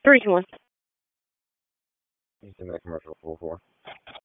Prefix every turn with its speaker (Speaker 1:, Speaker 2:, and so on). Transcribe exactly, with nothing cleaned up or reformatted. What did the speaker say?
Speaker 1: Three two one.
Speaker 2: Houston Met Commercial four four.